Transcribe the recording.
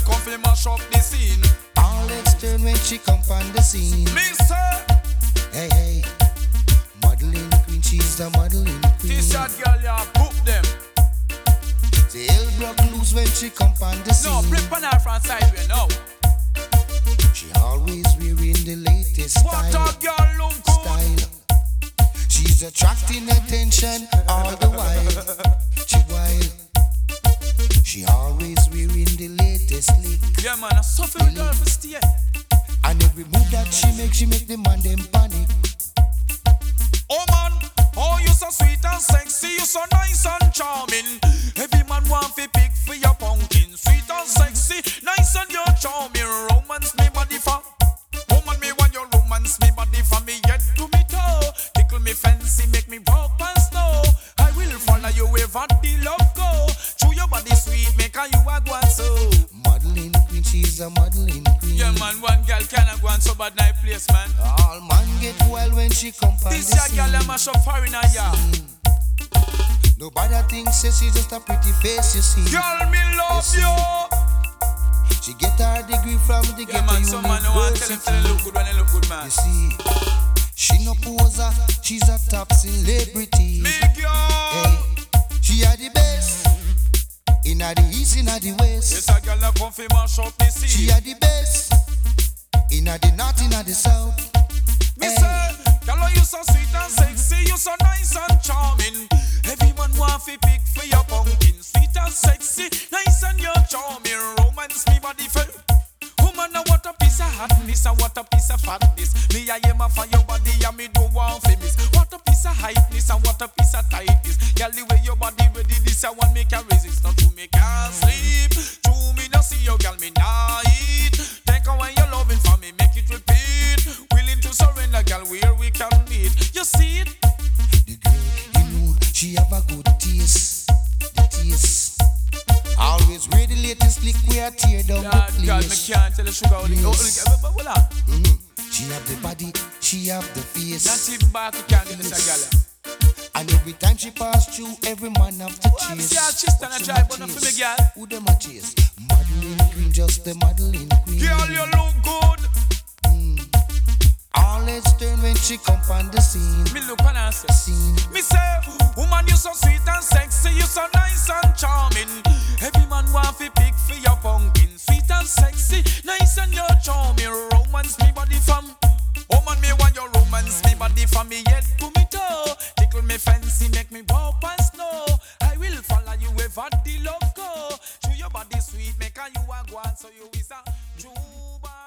come fi mash up the scene. All heads turn when she come on the scene. Me say, Hey, hey, modeling queen, she's the modeling queen. T-shirt girl, ya book them. The hell broke loose when she come on the scene. No, flip on her front side way now. She always wearing the latest What style. a girl look good. Style. She's attracting attention all the while. She wild. She always wearing the latest lick. Yeah man, I suffer with girl for stay. And every move that she make the man them panic. Oh man, oh you so sweet and sexy, you so nice and charming. Every man want fi pick for your pumpkin. Sweet and sexy, nice and you're charming. Romance me body for. Woman me want your romance me body for me head to me toe. Tickle me fancy, make me walk past snow. I will follow you wherever the love go. Chew your body sweet, make her you a go and so. Modeling queen, she's a modeling queen. Yeah man, one girl cannot go and so bad night place man. All man get wild when she come on the This your scene. girl a mash up foreigner ya. Nobody thinks says she's just a pretty face, you see. Girl me love see. you. She get her degree from the Yeah ghetto man, some man no want tell him university. they look good when they look good man. You see, she no poser, she's a top celebrity. Me girl. Hey, she are the best. Inna the east, inna the west. Yes, a girl a come fi mash up the She scene. are the best. Inna the north, inna the south. Me Hey. say, girl you so sweet and sexy, you so nice and charming. Everyone want fi pick for your pumpkin. Sweet and sexy, nice and you're charming. Romance me body for. Woman, what a piece of hotness and what a piece of fatness. Me I am a for your body and me don't want fi miss. What a piece of hypeness and what a piece of tightness. Girl, the way your body ready, this I want me can resist. Not to me can't sleep. True me no see your girl, me nah eat. Take away your loving for me, make it repeat. Willing to surrender, girl, where we can meet. You see it? The girl, you know, she have a good taste. The taste. Always wear the latest lick where tear down the God, God, me place. can't tell the sugar how the Yes. hold on. She have the body, she have the face. Not even back, you can't get this a girl. And every time she pass through, every man have to Well, chase. see her chest and But a she drive, ma but not for chase. me, girl. Who them a chase? Modeling queen, just the modeling queen. Girl, you look good. All heads turn when she come on the scene. Me look on her say. Scene. Me say, woman, you so sweet and sexy, you so nice and charming. Every man want fi pick for your pumpkin. Sweet and sexy, nice and you're charming. Romance me body from. Woman, me want your romance me body from me head to me toe. Tickle me fancy, make me walk past snow. I will follow you wherever the love go. Chew your body sweet, make her you a go on, so you is a Juba.